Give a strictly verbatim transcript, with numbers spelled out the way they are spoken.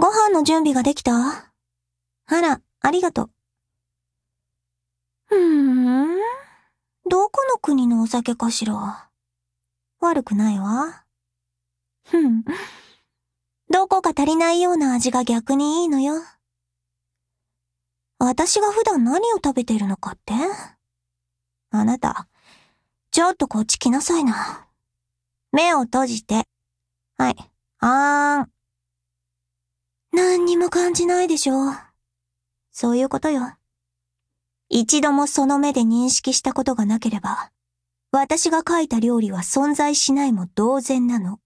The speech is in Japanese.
ご飯の準備ができた？あら、ありがとう。ふーん。どこの国のお酒かしら。悪くないわ。ふん。どこか足りないような味が逆にいいのよ。私が普段何を食べているのかって？あなた、ちょっとこっち来なさいな。目を閉じて。はい。あーん。何にも感じないでしょ。そういうことよ。一度もその目で認識したことがなければ、私が書いた料理は存在しないも同然なの。